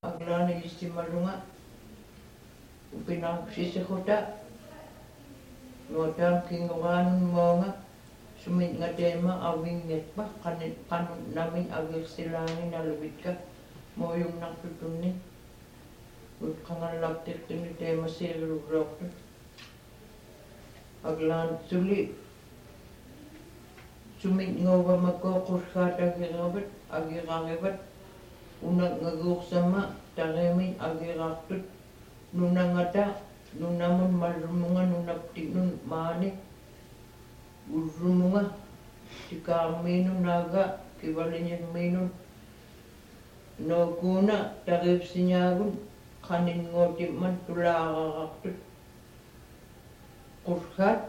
Aglana istimalunga upinang sisikuta Lodam kingawan monga sumit nga tema awing netba kanun namin agil silangin na lubit ka mo yung naktutunin ut kangalaptik tuni tema silurok aglan suli sumit ngawa magkokuskata agirabat unang ngaguk sama taremin agiraktut nunangata nunamun malumunga nunaptik nun maani urumunga tikaminu naga kibalinya minun no kuna tarif sinyagun kanin ngotip man tularaktut kuskat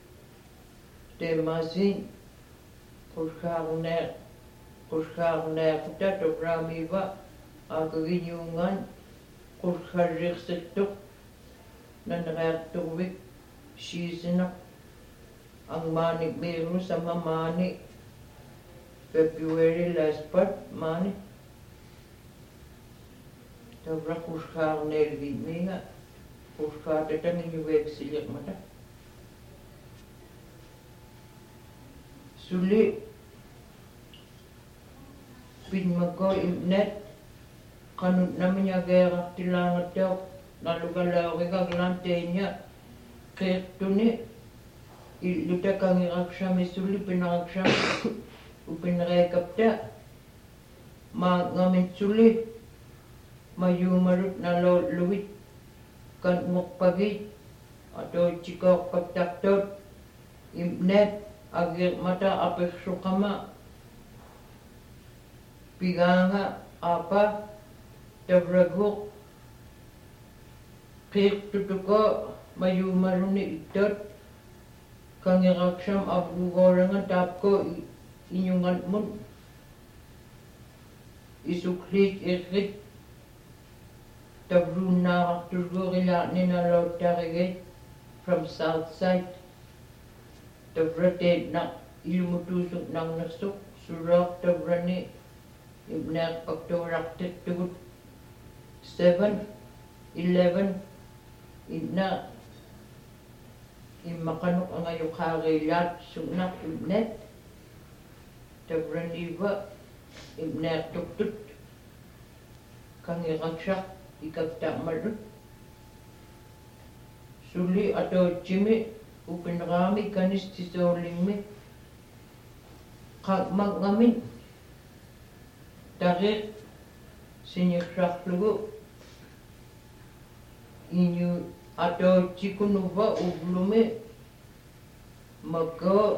temasin kuskarner kita togramiba agaginyungan kuskarriksetuk nanreaktuwik siisinak ang manik meron sama mani February last part mani tabra kuskarner gitmi nga kuskartetan inyuwek silik mata suli pinmago imnet kanut namin yagerak tilangat daw nalugalawi kaglantenya ketuni iluta kangiraksyam isuli pinakaksyam upinrekapta ngamin suli mayumarut na luwit kan mukpagit atau cikok kaptaktot imnet agir mata apeksukama piganga apa tabraguk kik tutuko mayumaruni itot kangiraksyam abdugorangan tapko inyungan mun isuklit ikrit tabruna wakturgo kilakni na lautarigay from south side tabrate na ilumutusok ng nasuk surak tabrani ibnak pagturaktit tugut 7, 11 ina imakanok ang ayok harilat sunak ibnet tabraniba ibnek tuktut kang iraksyak ikagta marut suli atau jimi upinrami kanis tisolingmi kag magamin tarik sinyaksak lugu inyu atau cikunuba ublume maka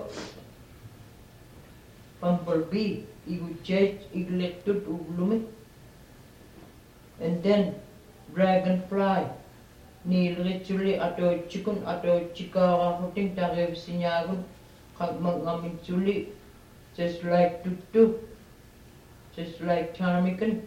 pamperbi igu cech iglektut ublume and then dragonfly nilritsuli atau cikun atau cikara huting tarif sinyagun kag magamin suli just like tutu just like tarmikan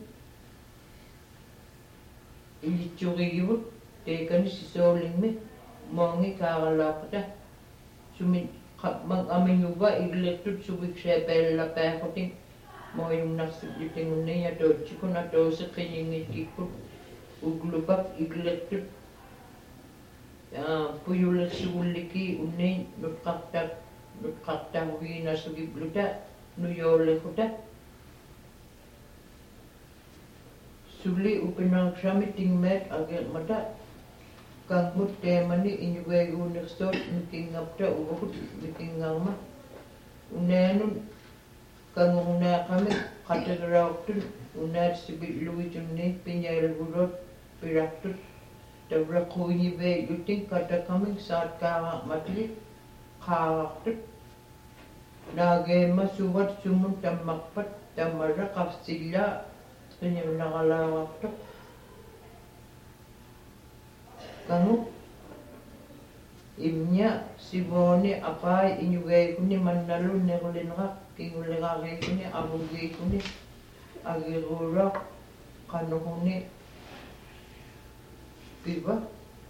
ilitsuri yut tekan si soling me mongi karalapata sumit mag-amin yuba iglektut subik sepel la pekoting mo yung nasuliting niya to chikun ato sa kanyang ikikut uglupak iglektut puyula suliki unay nutkakta wina sugibluta nuyole kuta suli upinang samiting met agil mata kang mut temani inyugay unekstot mitingapta ubukut mitingama unenun kang una kami kategaraktun unat sibit luwitun ni pinyal gurot piraktut tabra kuini be yuting kata kami saat kawak matli kawaktut nagay masuwat sumun tamakpat tamara kafsila kanyang nakalawak to. Kanu imnya si Boni apay inyugay ko ni manalun ni kulinrak kingulikakay ko ni abugay ko ni agirurak kanu ko ni diba?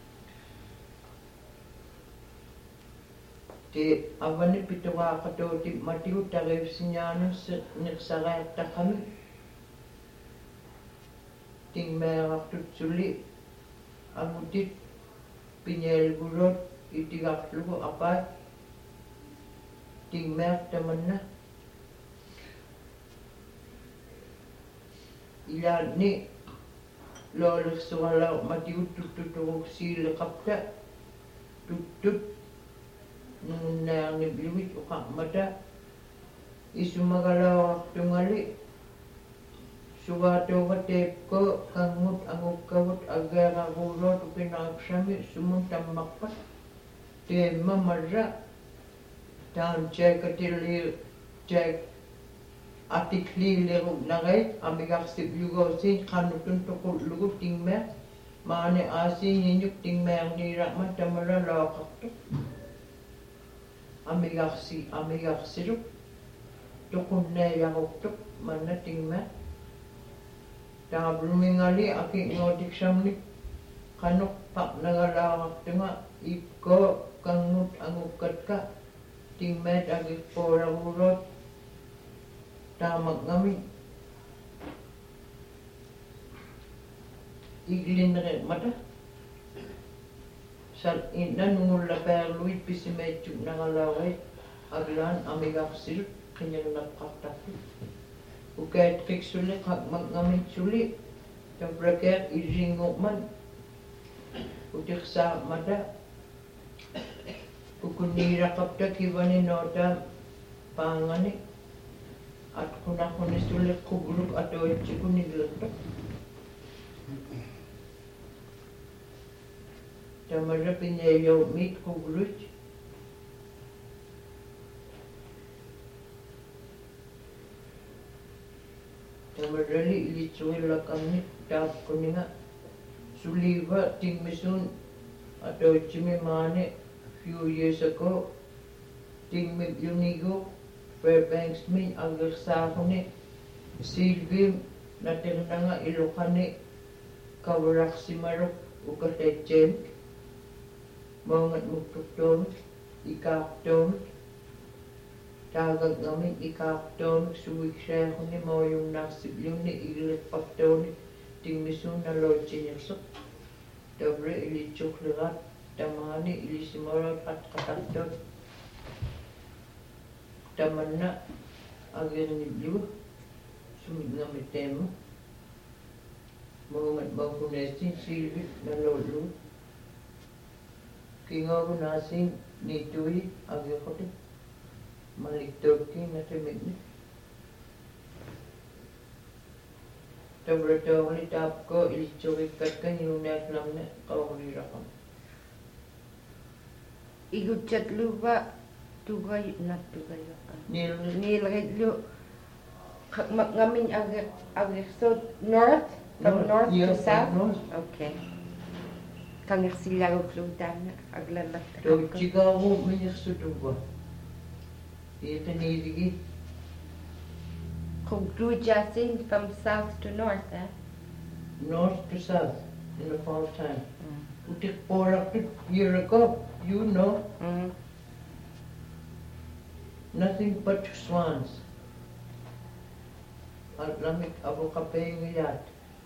Ti awan ni pitawa kato ti matiw tarif sinyano niksarayat ta kami tingmeerartut suli angutit pinyelgulot itigarlugu apai tingmeer tamanna ilaanni loolersualau matiuttuttuturuksiiliqapta tuttut nungunnaarnibliwit uqarmata isumagalaorartungali sugaatuuga teepko kangut angukkavut ageeraruuloot upinaaksami sumun tammaqpat teemma marra taan jaakatilli jaak artikliiliru narait amigarsipyugoosin qannutun toqullugu tingmeer maani aasiinginyuk tingmeerniiraqman tamala laoqartu amigarsiluk toqunnaayaruktuk manna tingmeer taablumingali akiingootiksamnik qanuq paqnagalaarartunga ikko kangut angukkatka tingmeet agikpoolaruuloot taamaqngami iglinnerimata sal inna nungullapaarluit pisimeetsuk nagalaurit aglaan amigarsilut qinnernaqqartartu ukaatqiksuli qaqmaqngamitsuli tabrakeer illinguqman utiqsaarmata ukunniilaqapta kivani nootaam paangani atqunaqqunisuli qugluk atoitsikunilertuq tamara piñeeyoumit quglut tamarali ilitsugillakamnik taapkuninga suliiva tingmisun atoitsimi maani few years ago tingmilyunigu Fairbanks min agirsaaquni silvim natirnanga iluqani kavaraqsimaruk ukaletjeemik maungat muktuktoomik ikaartoomik taagaqngamik ikaartoomik suiksaaquni mauyunnaarsipliunni igilippartoonik tingmisuun naloitinirsuq tabre ilitsuqlirat tamaani ilisimarat atqatartoot tamanna agirnillu sumingamitemma maungat maukunesin silvit nalollu kingogunaasin nitui agiqoti maliktookki natimikni tabratoogli taapko ilitsugikkakka niunaatlamne qawriraaqam igutchatluva tugay nilritlu ngamin agirsot north from north to south okay kangersillaguklutaana aglallatta tochigaaru minirsutuva iqiniiligi Kuglujasin from south to north north to south in the fall time utiqpooraqtut year ago you know nothing but swans. Atlamik abuqapengiyat.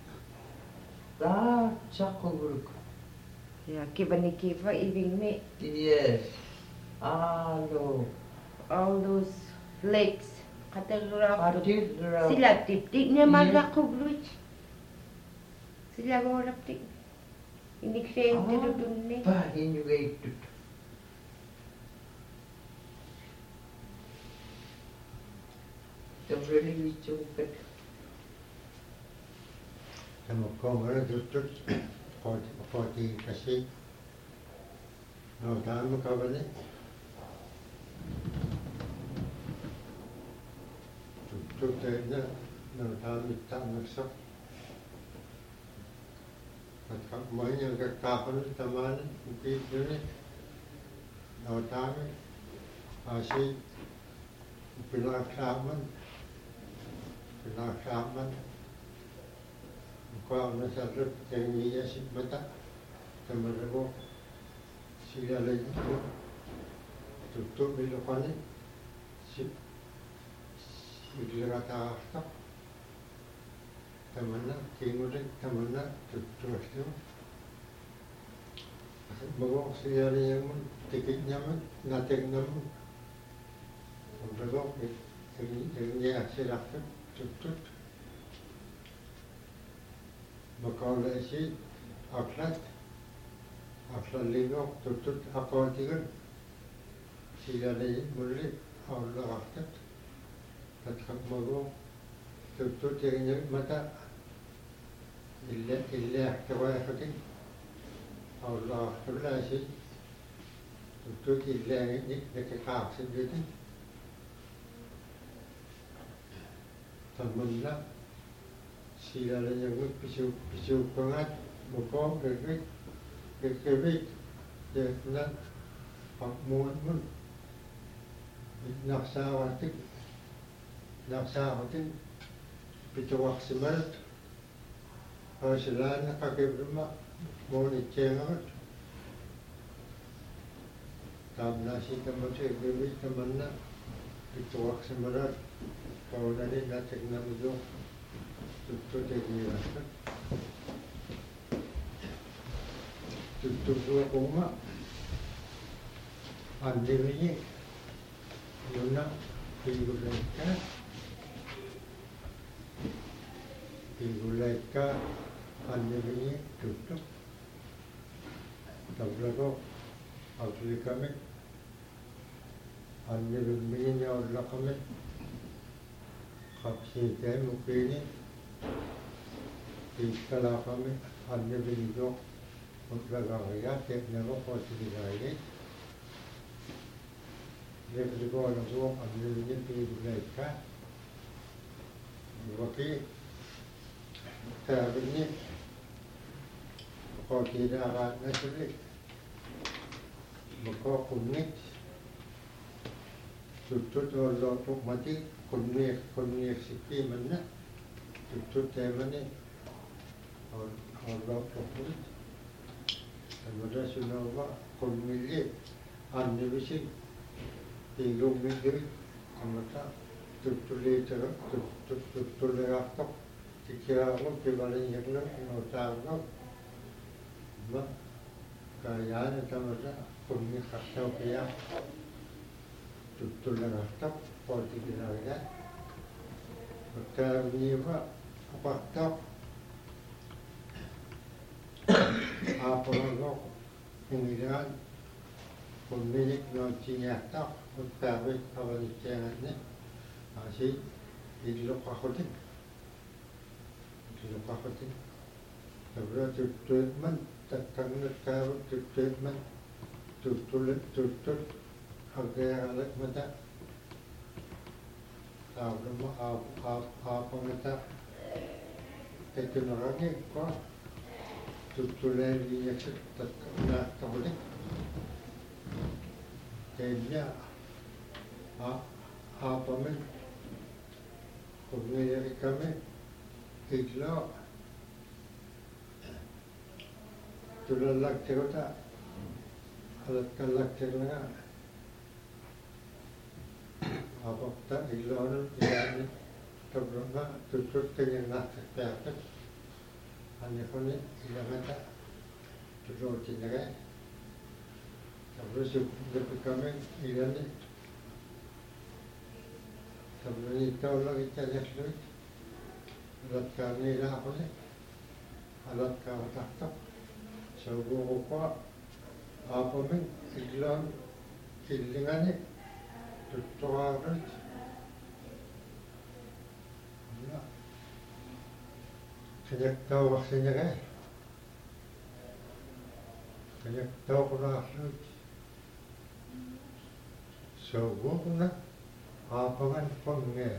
La chaquruk. Yeah, kiva ivinme. Yes. Alo. All those flakes. Katagraf. Katagraf. Sila tiptik niya magakugluj. Sila goraptik. Hindi siya yung tinudunni. Pahinyugaitut. Really wichukkat. Kamu kommer tutut forti kasi. No tamu kavale. Tutut na no tamu tamaksak. At kamain yang kakapal taman ukit dulu. No tamu asyik pinakaman. Pinakaman. Kau nasarap tengiya si mata, temergo sila lagi tutup bilokane si iglirata tak tamana kingulik tamana tuttuaslu magok siyari yamun tikit nyaman natek namun magok ini asilak tuttut makala isi aklat ligok tuttut akatigan siyari mulli Allah aktat tatkak magok tuttut yang mata illa aktawayafatin Allah aktabla isi tuttut illa nekakak sibitin tamanna sila yang pisu pengat mukong kekewik ya nak pakmuan mun naksawatik pituwak simarat sila nakakibrima mo ni cengat tamna si tamatay kekewik tamanna pituwak simarat kau nani natik namudo tutto tegirasta tutto dua koma andirinya yuna piguleka andirinya tutto tablago asli kami andirinya Allah kami kapsi teh mukini kalau kami hanya berido untuk gaya teknologi positif ini, jadi kalau orang tua hanya ingin mereka, waktu ini kalau tidak ada nasi, maka kunyit, tutut orang tua mati kunyit sikit mana, tutut mana. Allah Tuhan, kemudian sunawah kumili ane bisi tinggung mili, kemudian tutuli terus tutuli raktok, dikira pun kembali yang lain notarak, mak kaya ni kemudian kumili raktok kaya tutuli raktok, politik rakyat, maka ni apa raktok apa orang Indian pemilik nocinyata utawik awal jangannya masih hidup kahotin sebab treatment terkena kau treatment tutut harga alat mata apa mata teknologi kau tutulan dia nak tahu dia apa men kemudian kami iklan tulan lak cerita alat kalak cerita apa tak iklan ini terus tutut dengan nak terpakai hanya kau ni ilaman tak terus cinaga, terus lepas kami ilan ni, terus ni tahu lagi cakap lagi, alat kami lah apa ni, alat kau tak, sebuah apa ni ilan ilingan ni, tutup orang. Sejak tahu waktunya kan, sejak tahu pernah lucu, sebuah pernah apa kan pengen,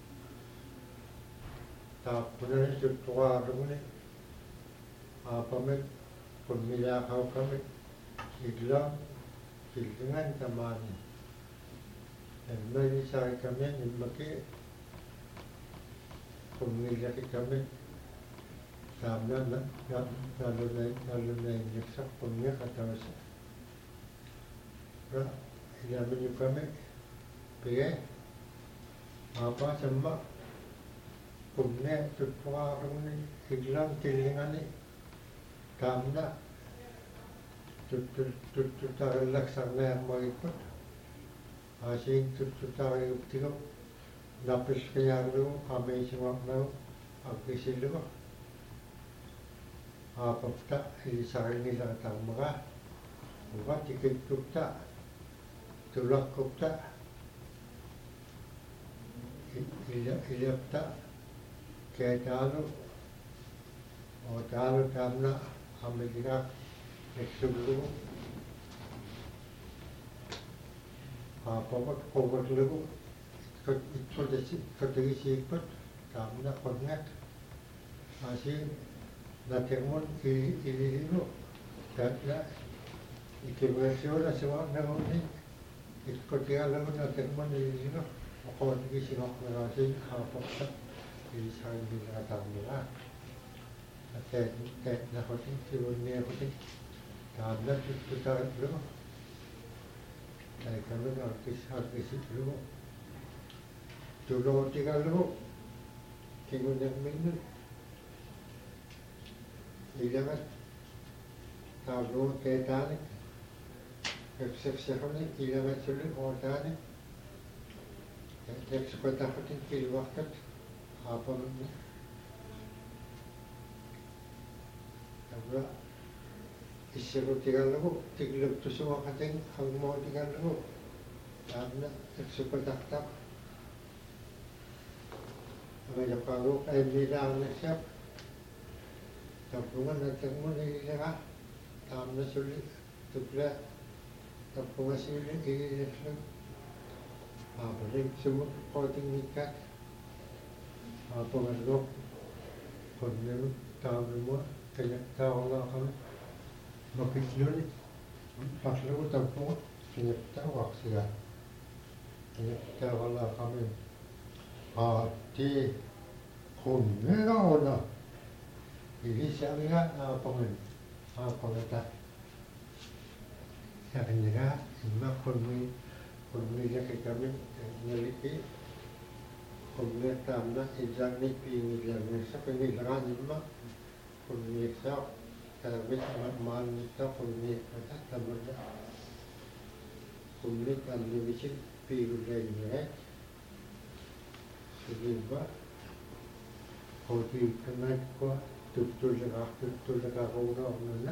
tak pernah itu tua rumah ni, apa men pemilik kau kami, iklan, dengan teman, dan mereka saya kami ni mungkin pemilik kami. Sambil lalu naik nyeksak punya kata masa, dah ia menyukai me, pergi apa semua kunne tuttuarunni illam tillingani kaamna tuttutarillaksarneermagikut asiin tuttutariuptigu napisqiyaarlugu qamiisimarnagu akkisillugu aapapta ilisarinnilaatarmaga uga tikittupta tulakkupta ilyapta keetaalu otaalu taamna ammiligak eksullugu aapavat quvvatlugu ittutagisiikpat taamna qonngat asiin natermun ililigu taatna ikimrasiula simaarnaguni ikkutialagu natermun ililigu oqotigisiqarnerasiin aapapta ilisarinnilaatarmiga teetnaqutin sivunniaqutin taamna tuttutaritlugu taikamun arkisitlugu tulootigallugu kingunerminnu ilagat taavlugu keetaanik ekseksiquni ilagatsullu ootaanik eksuqataqutin kilvartat aapamunni tavla issirutigallugu tigluptusuaqatin angmootigallugu taamna eksuqataqtaq amajaqaaruuq aimmilaarnaksiaq tappunga natermun iliga taamna sulli tukla tappunga siuli ilillu aapaling sumuk qootingnikkat aapagalluq qonnelu taamlumua kayattaaqulaaqami makitluni parlugu tappunga kayattaaqarsiga kayattaaqulaaqami aatti qunnilauna ilisariga aapangata yarinniga imma qunnilaqikamik naliki qunniattaamna illannik piingillarnersaqingillagaan imma qunniiqsaaq taamik maannitta qunniiqmata tamarra qunnik allivisin piigullainnirait sugimba qotiikkanakku tuttulleqaruunaornuna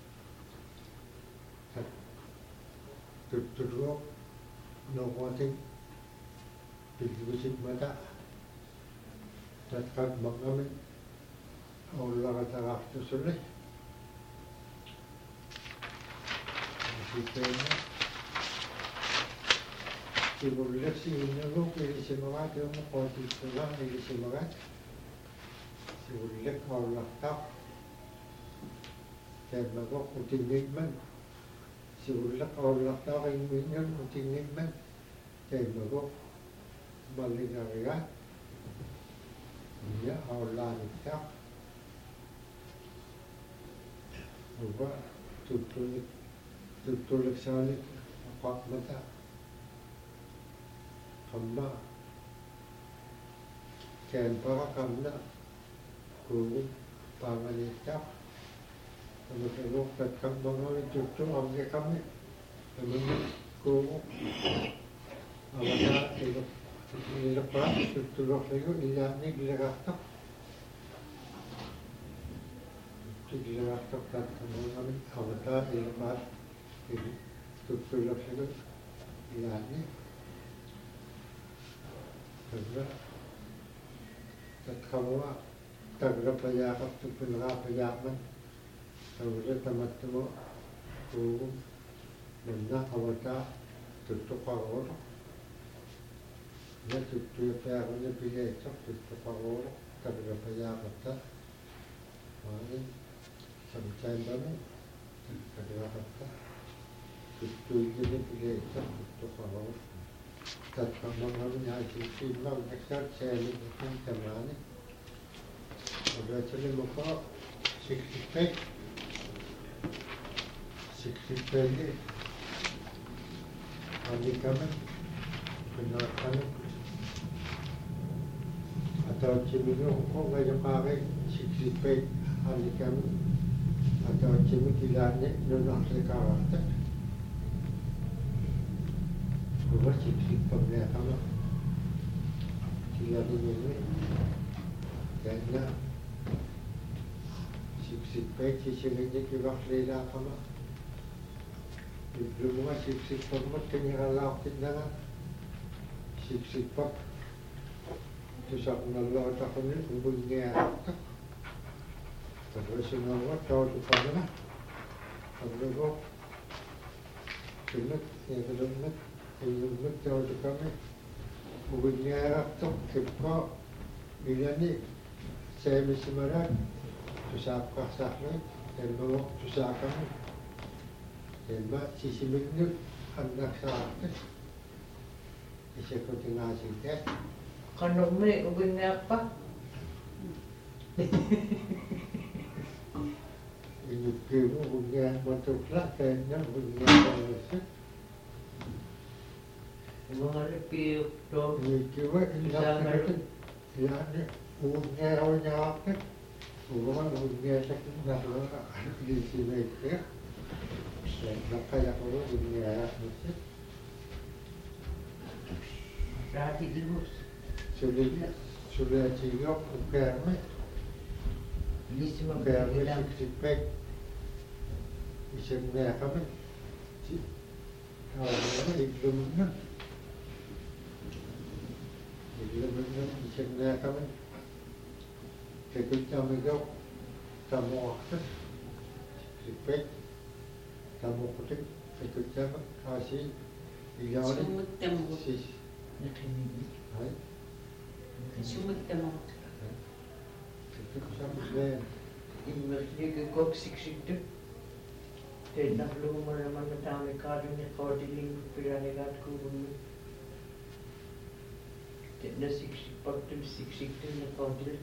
tuttuluoq noquatin pillugisitmata tatqat maqami aullaqataqartusulli sippeena sivullersi innaguq ilisimagaat yomma qotiikkunga ilisimagaat sivullek aullaqtaq teemmagoq utinnigman sivullek aullaqtaq immingan utinnigman teemmagoq malligarigaat iya aullaanittaq uga tuttulliksaanik aqaqmata qamma keenpaqa qamna kuugu paangaliittaq amusagoq tatkammangami tuttu amgekami amunni kuugu avata iluqqa tuttuluqligu illaannik ileqartaq ileqartaq tatkammangami avata iluqqaat tuttuluqligu illaannik tavla tatkamua tagrapayaqartupilqaapayaaqman tavla tamattumu kuugu manna avata tuttuqaruuruq tuttuyapiaquni pileitsoq tuttuqaruuruq tagrapayaqarta maani samtaimbami tagraqarta tuttuigini pileitsoq tuttuqaruuruq tatkamangami naasiissiimmaq naksat sealiqutun tamaani ogatalimuqa siksippeelli alikami pinaqami atau cimino kok nggak pakai sik-sik alikam atau cimi kilane nunah sekarang gua sik-sik pemnya kama kilane ini karena sik-sik sisingnya kibak lila kama belum mah sik-sik pemut kenyala kita sik-sik pem Tusak nalo tak ni kumbulnya tak. Terus nalo tahu tu pada lah. Kalau go, sunat yang sunat tahu tu kami kumbulnya tak. Kita bila ni saya mesti marah. Tusak kasar ni, dan bawa tusak kami. Dan mak sisi minyak anak saya. Isya kau tinggal sini. Kalau me ubin apa? Ini kira ubin motor kelak kena ubin apa? Mga repiyo to. Ini kira ini apa? Ya ni ubin awalnya apa? Ubin sakit dah lah. Di sini ya. Nak kaya kalau ubin apa? Rati dilus. Sudah cium perme, Lisima perme bilang. sipek, isimnya kami, awalnya iklumnya, isimnya kami, kita menjauh tamu waktu, sipek, tamu kutik, kita kasih, ijawan, sis, hai. Sumut tamang. Immerlige kok siksik tu. Dan nak lu mana tahu kadu ni kau diling pirani kat kubun. Dan siksik paktu siksik tu ni kau diling.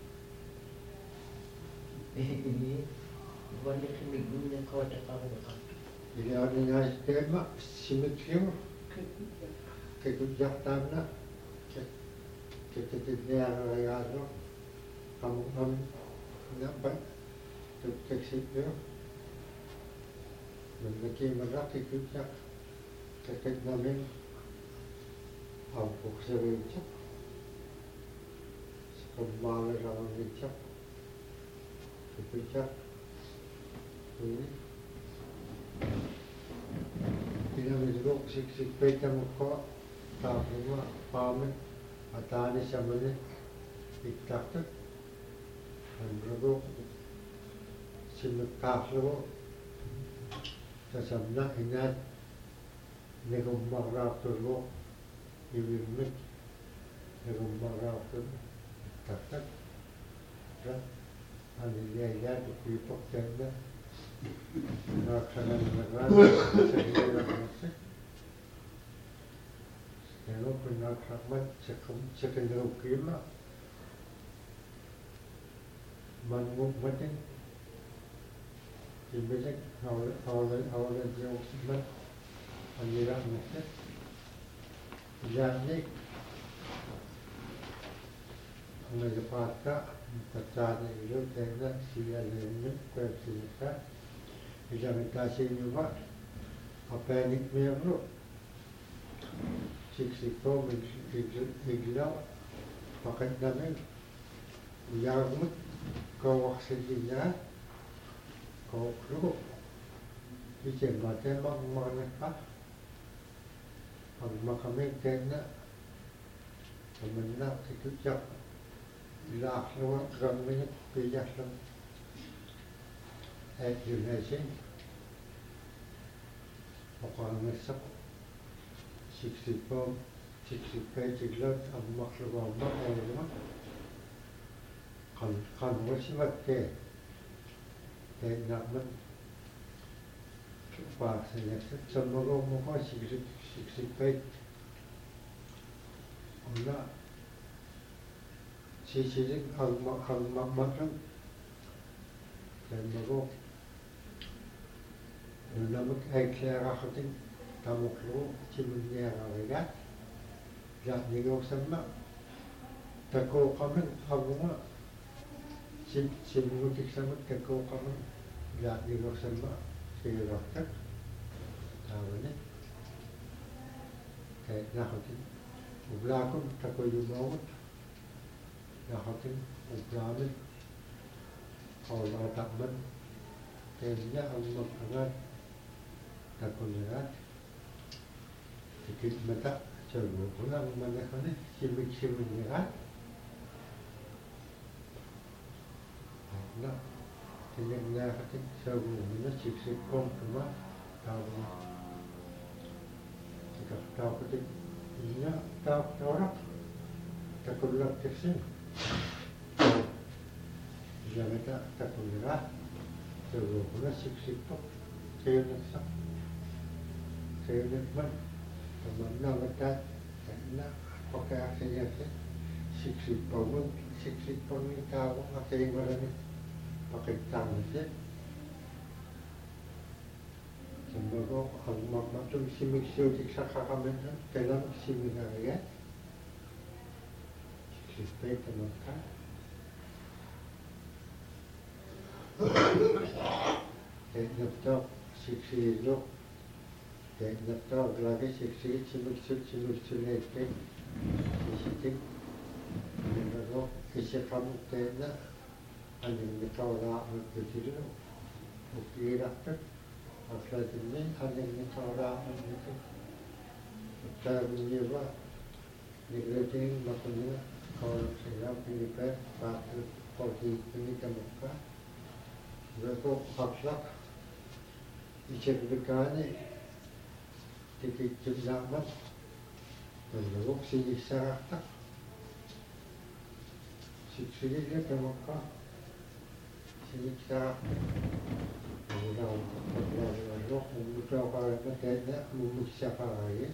Ini banyak minggu ni kau tak tahu kan. Jadi orangnya tema simetri, kekujak tanah. Kita tidak ada kamu nampak tu tekstil memiliki merah kekujak kekej namin aku sering cak kembali orang cak kekujak ini tidak menjadi sik peta muka tapi mah pamit Atani samane iktakta andrago simekahlo tasamna inat negum marapturlo iwimit negum maraptur iktakta ra anilya ya dipipok janda raksanan nagar sehingga Kalau pernah rahmat sekenderuk kima, manmuk matin, ibadah awal jauh semat, anjirah matin, jadi, anda patah, patahnya itu tenda sial ini, persiapan, jika kita siapa, apa yang ikmir Sik-sikpo igla pakai namin uyarmut kawak sedinya kawak lu ijen mate magmanapa pag makamit kena temenak sikujak ilah lu gamin pijak lang education makamit Sik-sikpo ciglot ang maklubamba ay naman kan wasimat ke naman pa sa mo ko sik-sikpo na sisilig ang maklub dan mo naman ay kaya kating tamuklu cimunya rawigat jat nigo sama Tako kami abunga simutik sama tako kami lihat di luar sama silakan tahunya kayak nahotin ublakum tako yumawut nahotin ublamin Allah takman kayaknya Allah angat tako lihat sedikit mata coba pulang mana kan simik lihat na tinignan natin sa ulo siksik kong tuma tawag tawag niya tawag takulak kasi jameta takulira sa ulo siksik kong kayo nagman teman na mata na pagkakasaya siksik kong ni tawag na kayo marami pakai tangan saja. Semoga Allah maklum simik siutik sakakamen dalam simik ya. Supaya teman-teman. Teknik siksi lo, teknik lagi siksi simik lagi. Sisi semoga kisah kamu teknik anjing ditolak begitu, bukti rakyat, akhirnya anjing ditolak begitu. Kita menyewa, negeri makanya kalau saya pilih satu posisi ini terbuka, mereka akhlak, istiqomah, titik jemaah, menurut sisi syarat, sisi ini terbuka. Kita menggunakan menggunakan menggunakan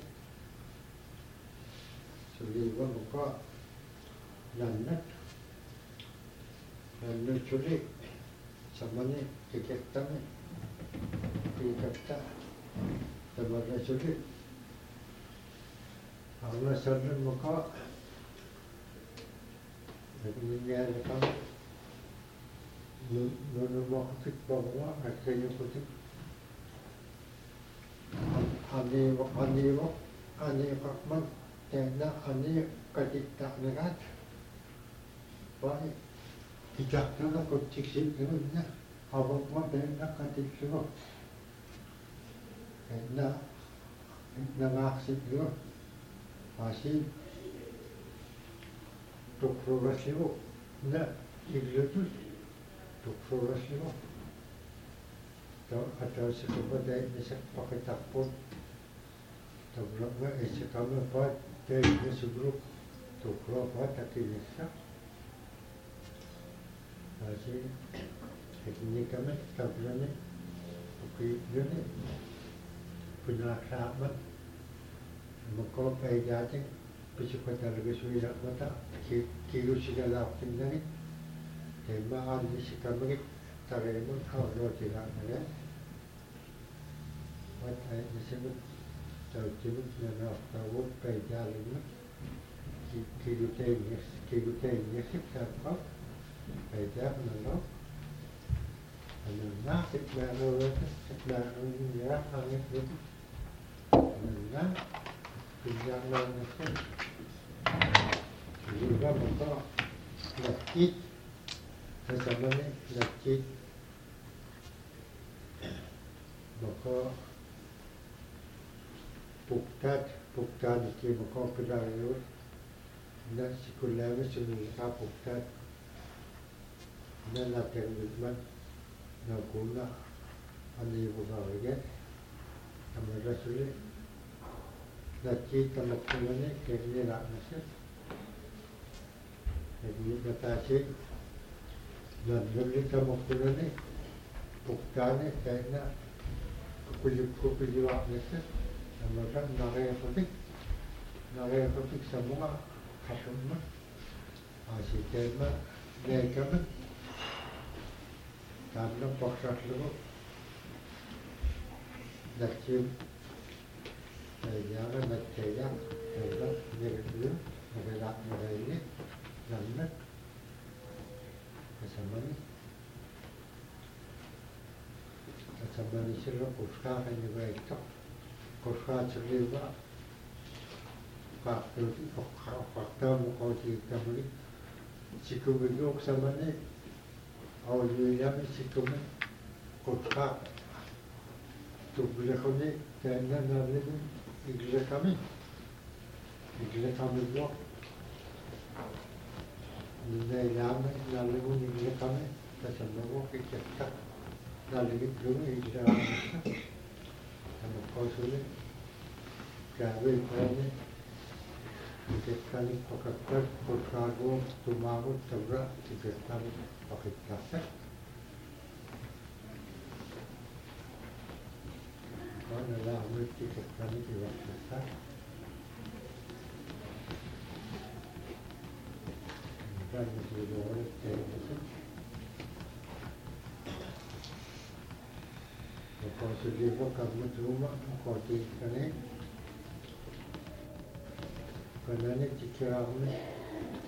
Suliwan muka nanat sulit sama ni kita sama sulit Allah sulit muka ini ada kamu Nunu waktu bawa akhirnya putih ani kakman tenda ani kadita negat baik tidak nak kucing sih kerana awak mah tenda kadit semua tenda nangak sih dulu masih tuk progresi na igletu progresi atau sesuatu yang bisa pakai takpun tabraknya kami buat dari sebelum tukro buat tapi bisa masih ini kami tabraknya bukti ini punya sahabat maka pelajaran psikologi lebih sulit mata kilo segala optimalnya tema ada kami taremun kalau tidak ada mata disebut terjemah dan tahu pelajaran kilo teknis kita apa pelajaran nol anak sebelah ya angin itu anak pinjaman itu juga maka nakit sama ni nakit maka puktan itu maka pelajar dan sekolah semua puktan dan latihan movement nak guna ane bukan lagi sama rasul nakit sama kumane kerja nak nasi jadi batasi dan lebih sama kumane puktan ni kena kulit nasi sama kan nare kotik semua kasutma asyik tema mereka karena paksa dulu nakcim jangan nakcaya karena mereka dulu mereka ini nalnak kasamani sila kuskaka niba ito kuskachiliba fakta mo kauti kamuli sikubigok samani awliyami sikumi kuskaka tublekoni kaya nalini igile kami blok nilailamin nalimun igile kami kasamani kikita nalini blum igile kami kami kausuli gawe kaya Tiketani pakattar kuskago tumago tabra tiketani pakitlasa Mana lah ambil tiketani diwakilkan Dan sudah oleh televisi Kalau sudah kamu rumah kau tiketani Karena ini cikirahnya